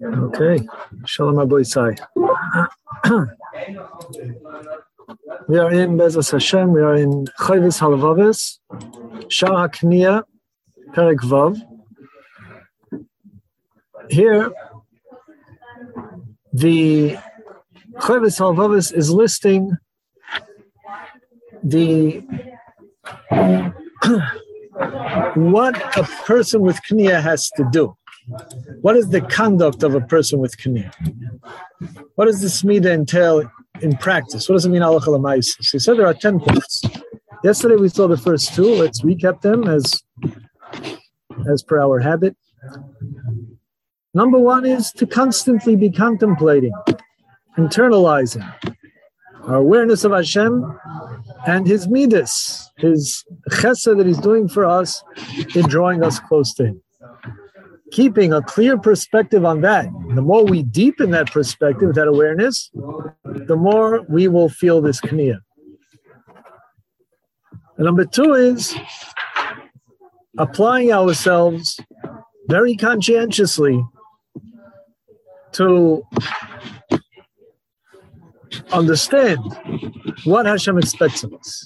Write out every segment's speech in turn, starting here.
Okay, Shalom Aboisai. We are in Bezos Hashem, we are in Chayvis Halavavis, Shar HaKniya, Perek Vav. Here, the Chayvis Halavavis is listing the what a person with Kniya has to do. What is the conduct of a person with Kniya? What does this Mida entail in practice? What does it mean, halacha l'maisa? So he said there are 10 points. Yesterday we saw the first 2. Let's recap them as per our habit. Number 1 is to constantly be contemplating, internalizing our awareness of Hashem and His midas, His chesed that He's doing for us in drawing us close to Him. Keeping a clear perspective on that. The more we deepen that perspective, that awareness, the more we will feel this Kniya. And number 2 is applying ourselves very conscientiously to understand what Hashem expects of us.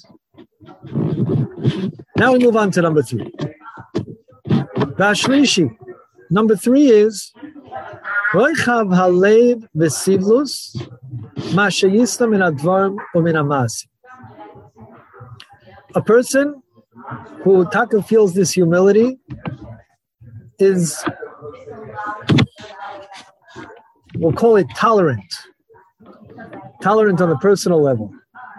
Now we move on to number 3. Vashlishi. Number 3 is Roichav halev v'sivlus ma sheyisla min advarim u'min hamasi. A person who taka feels this humility is, we'll call it tolerant on the personal level.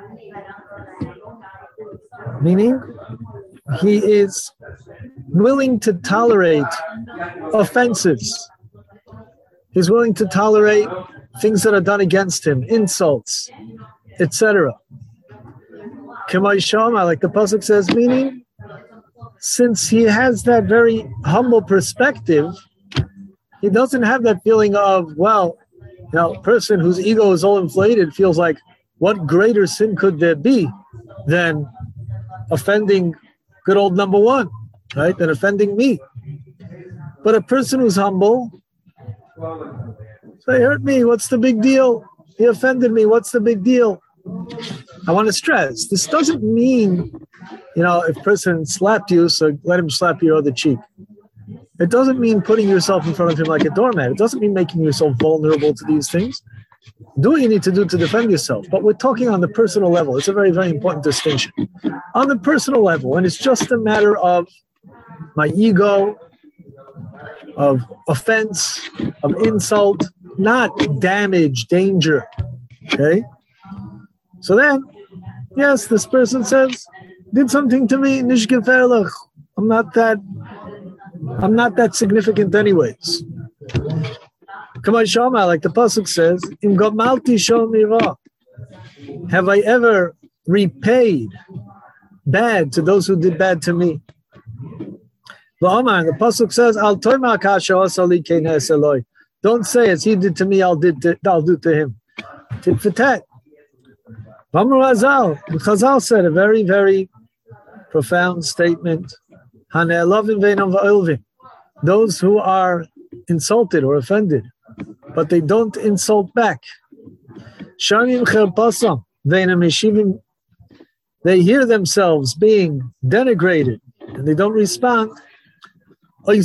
Meaning, he is willing to tolerate offenses. He's willing to tolerate things that are done against him, insults, etc. K'may shama, like the pasuk says, meaning, since he has that very humble perspective, he doesn't have that feeling of, well, a person whose ego is all inflated feels like, what greater sin could there be than offending good old number 1, right? Than offending me. But a person who's humble, so he hurt me, what's the big deal? He offended me, what's the big deal? I want to stress, this doesn't mean, if a person slapped you, so let him slap your other cheek. It doesn't mean putting yourself in front of him like a doormat. It doesn't mean making yourself vulnerable to these things. Do what you need to do to defend yourself. But we're talking on the personal level. It's a very, very important distinction. On the personal level, and it's just a matter of my ego, of offense, of insult, not damage, danger. Okay? So then, yes, this person says, did something to me, nish geferlich. I'm not that significant anyways. K'may shama, like the pasuk says, Im gamalti shom mira. Have I ever repaid bad to those who did bad to me? The pasuk says, Al toima kasha asali kenes eloi. Don't say as he did to me, I'll do to him. Tit for tat. Chazal said a very, very profound statement. Those who are insulted or offended, but they don't insult back. They hear themselves being denigrated and they don't respond. On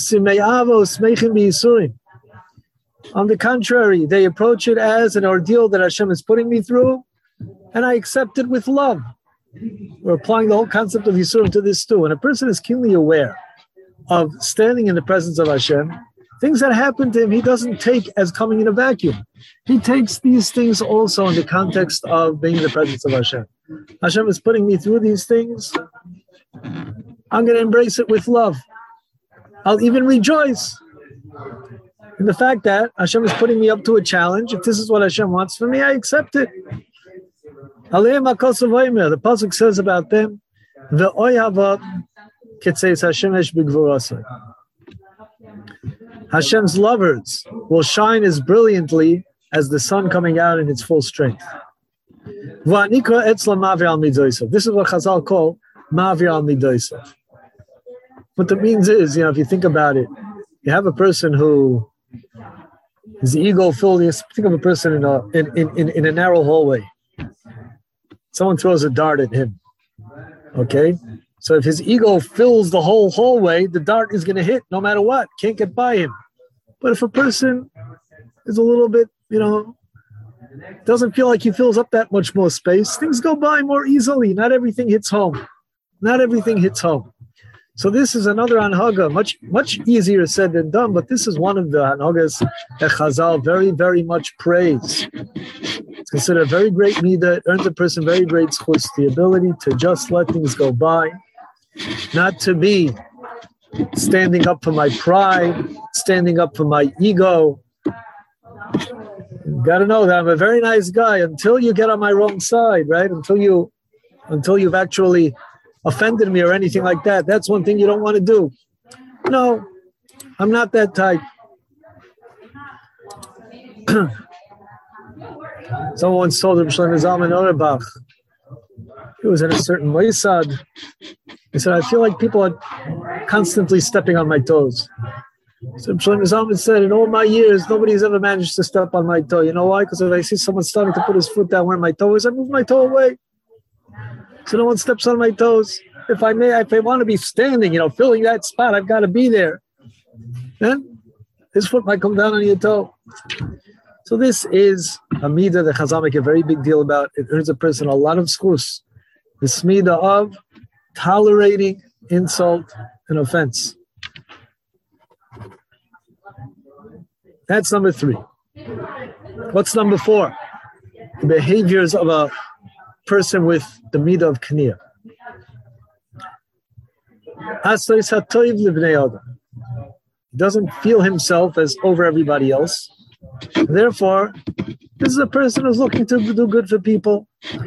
the contrary, they approach it as an ordeal that Hashem is putting me through, and I accept it with love. We're applying the whole concept of Yisurim to this too. When a person is keenly aware of standing in the presence of Hashem, things that happen to him, he doesn't take as coming in a vacuum. He takes these things also in the context of being in the presence of Hashem. Hashem is putting me through these things. I'm going to embrace it with love. I'll even rejoice in the fact that Hashem is putting me up to a challenge. If this is what Hashem wants for me, I accept it. The pasuk says about them, Hashem's lovers will shine as brilliantly as the sun coming out in its full strength. This is what Chazal call Mavir al Midosav. What that means is, if you think about it, you have a person who his ego filled. Think of a person in a narrow hallway. Someone throws a dart at him. Okay, so if his ego fills the whole hallway, the dart is going to hit no matter what. Can't get by him. But if a person is a little bit, doesn't feel like he fills up that much more space, things go by more easily. Not everything hits home. So this is another anhaga, much easier said than done, but this is one of the anhagas that Chazal very, very much praise. It's considered a very great midah. It earns a person very great schus, the ability to just let things go by, not to be standing up for my pride, standing up for my ego. You got to know that I'm a very nice guy until you get on my wrong side, right? Until you've actually offended me or anything like that. That's one thing you don't want to do. No, I'm not that type. Someone once told him, Shlomo Zalman Auerbach, he was in a certain moisad. He said, I feel like people are constantly stepping on my toes. So Shlomo Zalman said, in all my years, nobody's ever managed to step on my toe. You know why? Because if I see someone starting to put his foot down where my toe is, I move my toe away. So no one steps on my toes. If I want to be standing, filling that spot, I've got to be there. Then his foot might come down on your toe. So this is a midah that Chazal make a very big deal about. It earns a person a lot of schus. This midah of tolerating insult and offense. That's number 3. What's number 4? The behaviors of a person with the midah of kniyah. He doesn't feel himself as over everybody else. Therefore, this is a person who's looking to do good for people.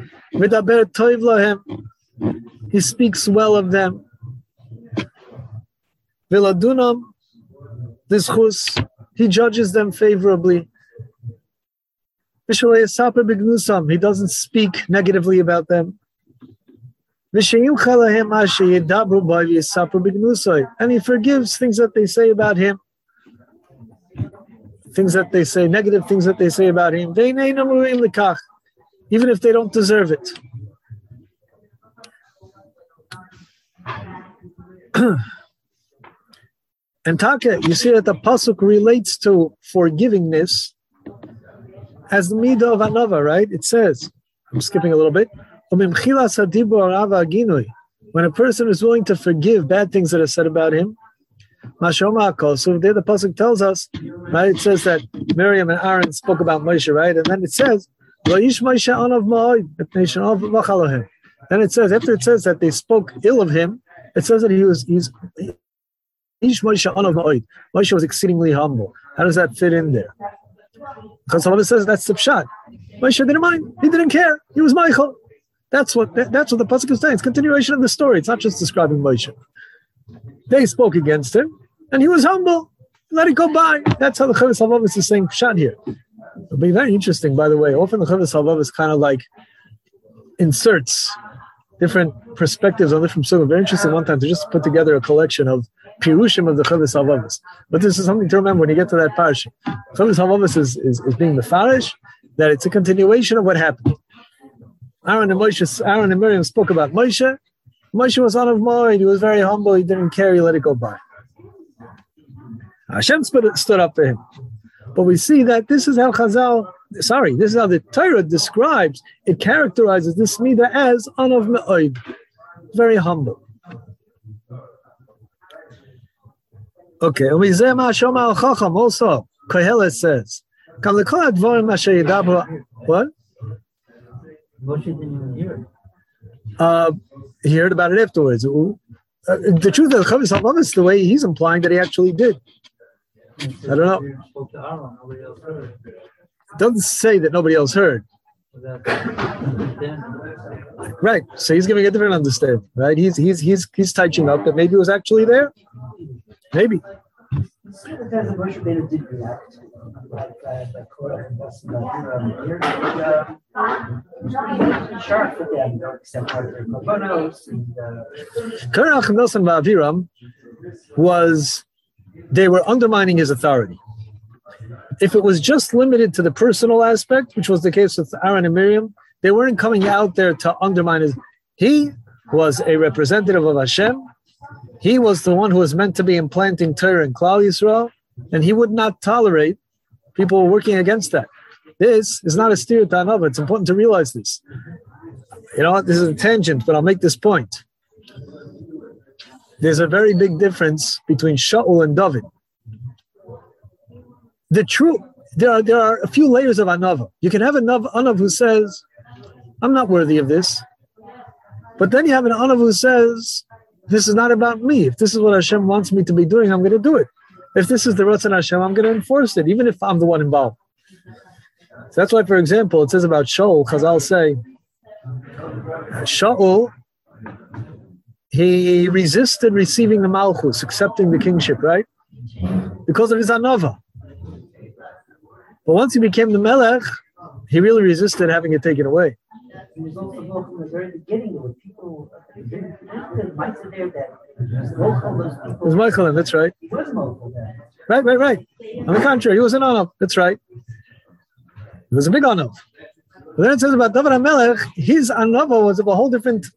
He speaks well of them. He judges them favorably. He doesn't speak negatively about them. And he forgives things that they say about him. Things that they say, negative things that they say about him. Even if they don't deserve it. And Taka, you see that the pasuk relates to forgivingness as the midah of anava, right? It says, I'm skipping a little bit. When a person is willing to forgive bad things that are said about him, so there the pasuk tells us, right? It says that Miriam and Aaron spoke about Moshe, right? And then it says, then it says, after it says that they spoke ill of him, it says that Moshe was exceedingly humble. How does that fit in there? Because someone says that's the pshat. Moshe didn't mind. He didn't care. He was Michael. That's what the pasuk is saying. It's continuation of the story. It's not just describing Moshe. They spoke against him, and he was humble. Let it go by. That's how the Chovos HaLevavos is saying pshat here. It'll be very interesting, by the way. Often the Chovos HaLevavos kind of like inserts different perspectives on different sugim. Very interesting one time to just put together a collection of pirushim of the Chovos HaLevavos. But this is something to remember when you get to that parsha. Chovos HaLevavos is being mefarish that it's a continuation of what happened. Aaron and Miriam spoke about Moshe. Moshe was on of mind. He was very humble. He didn't care. He let it go by. Hashem stood up for him. But we see that this is how this is how the Torah describes, it characterizes this midah as anav me'od, very humble. Okay, and we say Ma'ashoma al-Chacham also, Kohelet says, what? Moshe didn't even hear it. He heard about it afterwards. The truth of the Chovos HaLevavos, the way he's implying that he actually did. I don't know. It doesn't say that nobody else heard. Right. So he's giving a different understanding. Right. He's touching up that maybe it was actually there. Maybe. Korach, Nelson, and Aviram was, they were undermining his authority. if it was just limited to the personal aspect, which was the case with Aaron and Miriam, they weren't coming out there to undermine his. He was a representative of Hashem. He was the one who was meant to be implanting Torah in Klal Yisrael, and he would not tolerate people working against that. This is not a steer to Anava. It's important to realize this. You know, this is a tangent, but I'll make this point. There's a very big difference between Shaul and David. There are a few layers of Anava. You can have an Anav who says, I'm not worthy of this. But then you have an Anav who says, this is not about me. If this is what Hashem wants me to be doing, I'm going to do it. If this is the Ratzon Hashem, I'm going to enforce it, even if I'm the one involved. So that's why, for example, it says about Shaul, Chazal say, Shaul, he resisted receiving the Malchus, accepting the kingship, right? Because of his Anava. But once he became the Melech, he really resisted having it taken away. He was also vocal from the very beginning. There were people, Mitzvah there that was vocal, those people. It was Michael, that's right. He was vocal then. Right. On the contrary, he was an Anav. That's right. He was a big Anav. But then it says about David HaMelech, his Anava was of a whole different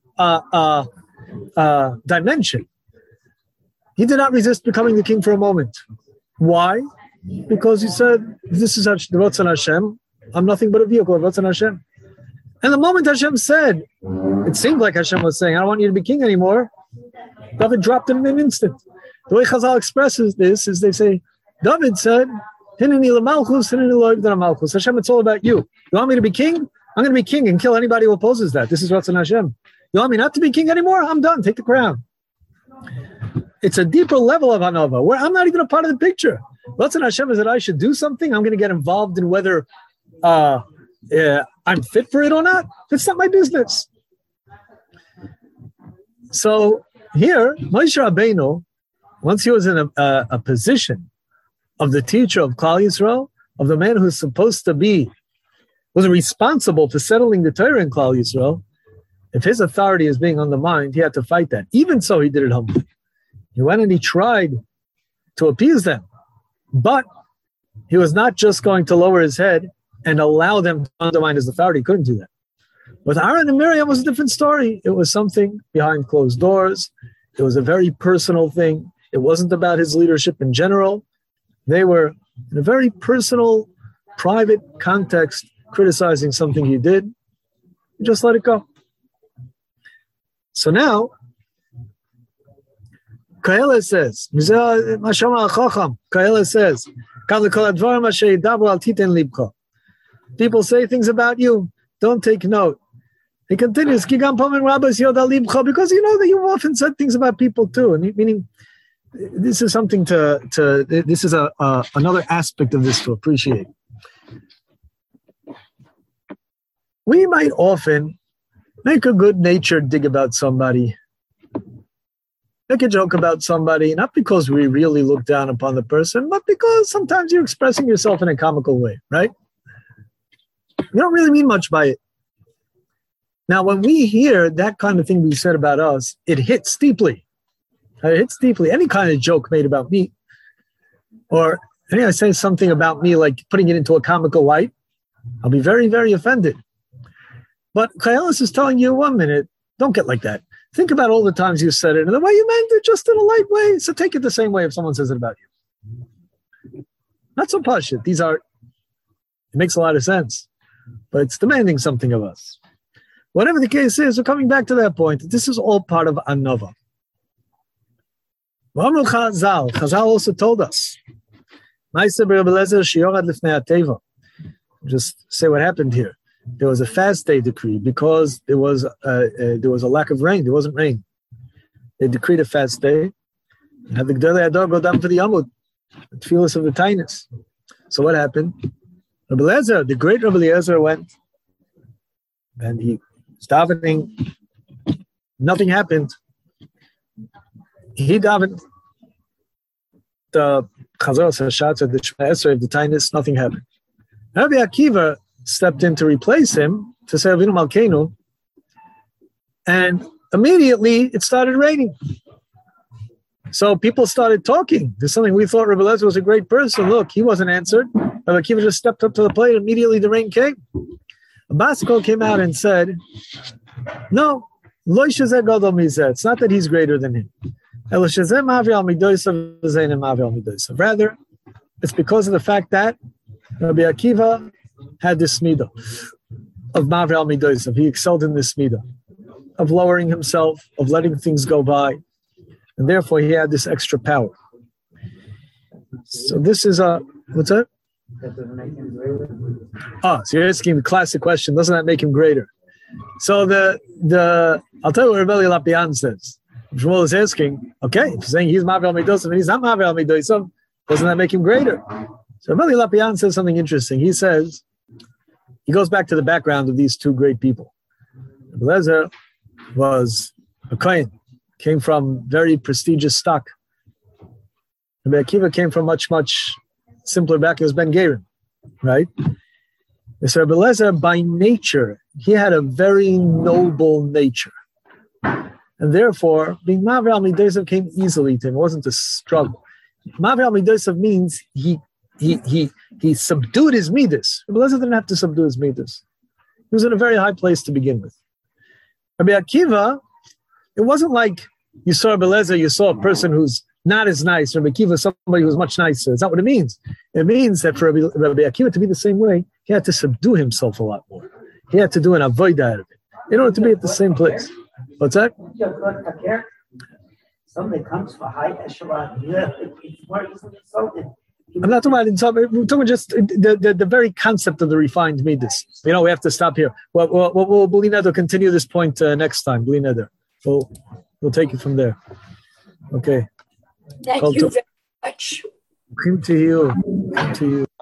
dimension. He did not resist becoming the king for a moment. Why? Because he said, this is the Ratzon Hashem. I'm nothing but a vehicle of Ratzon Hashem. And the moment Hashem said, it seemed like Hashem was saying, I don't want you to be king anymore, David dropped him in an instant. The way Chazal expresses this is they say, David said, Hineni l'malchus, hineni lo'ivdan malchus. Hashem, it's all about you. You want me to be king? I'm going to be king and kill anybody who opposes that. This is Ratzon Hashem. You want me not to be king anymore? I'm done. Take the crown. It's a deeper level of Hanova, where I'm not even a part of the picture. Ratzon Hashem is that I should do something. I'm going to get involved in whether I'm fit for it or not. It's not my business. So here, Moshe Rabbeinu, once he was in a position of the teacher of Klal Yisrael, of the man who's supposed to be, was responsible for settling the Torah in Klal Yisrael, if his authority is being undermined, he had to fight that. Even so, he did it humbly. He went and he tried to appease them. But he was not just going to lower his head and allow them to undermine his authority. He couldn't do that. With Aaron and Miriam, it was a different story. It was something behind closed doors. It was a very personal thing. It wasn't about his leadership in general. They were, in a very personal, private context, criticizing something he did. He just let it go. So now, Kaela says, Kaela says, people say things about you, don't take note. He continues, because you know that you've often said things about people too. And meaning, this is something this is another aspect of this to appreciate. We might often make a good-natured dig about somebody, make a joke about somebody, not because we really look down upon the person, but because sometimes you're expressing yourself in a comical way, right? You don't really mean much by it. Now, when we hear that kind of thing being said about us, it hits deeply. It hits deeply. Any kind of joke made about me, or I say something about me, like putting it into a comical light, I'll be very, very offended. But Kaelis is telling you, 1 minute, don't get like that. Think about all the times you said it and the way you meant it, just in a light way. So take it the same way if someone says it about you. Not so pashut. It makes a lot of sense, but it's demanding something of us. Whatever the case is, we're coming back to that point. This is all part of Anova. Chazal also told us. Just say what happened here. There was a fast day decree because there was a lack of rain. There wasn't rain. They decreed a fast day. Had the Gdolei Hador go down to the Amud, the tefillas of the Tainus. So what happened? Rabbi Eliezer, the great Rabbi Eliezer, went and he was davening. Nothing happened. He davened. The Chazal Sashat said the Shema Esrei of the Tainus. Nothing happened. Rabbi Akiva stepped in to replace him, to say Avinu Malkeinu, and immediately it started raining. So people started talking. There's something we thought Rebbe Lezer was a great person. Look, he wasn't answered. Rabbi Akiva just stepped up to the plate. Immediately the rain came. Baskol came out and said, no, it's not that he's greater than him. Rather, it's because of the fact that Rabbi Akiva had this midah of Mavri al Midosav. He excelled in this midah of lowering himself, of letting things go by, and therefore he had this extra power. So this is what's that? So you're asking the classic question, doesn't that make him greater? So I'll tell you what Rebbe Lapian says. Shmuel is asking, okay, if you're saying he's Mavri al Midosav and he's not Mavri al Midosav, doesn't that make him greater? So Rebbe Lapian says something interesting. He says, he goes back to the background of these two great people. Rebbe Lezer was a Kohen, came from very prestigious stock. Rabbi Akiva came from much, much simpler back. It was Ben Gerim, right? So Rebbe Lezer, by nature, he had a very noble nature. And therefore, being Mavri al Midosav came easily to him. It wasn't a struggle. Mavri al Midosav means he subdued his midas. Rebbe Lezer didn't have to subdue his midas. He was in a very high place to begin with. Rabbi Akiva, it wasn't like you saw Rebbe Lezer, you saw a person who's not as nice. Rabbi Akiva, somebody who's much nicer. It's not what it means. It means that for Rabbi Akiva to be the same way, he had to subdue himself a lot more. He had to do an avodah out of it in order to be at the same place. What's that? Somebody comes for high echelon, it's more easily insulted. I'm not talking about insult. We're talking just the very concept of the refined midas. We have to stop here. We'll Bli Neder continue this point next time. Bli Neder. We'll take it from there. Okay. Thank you very much. Come to you.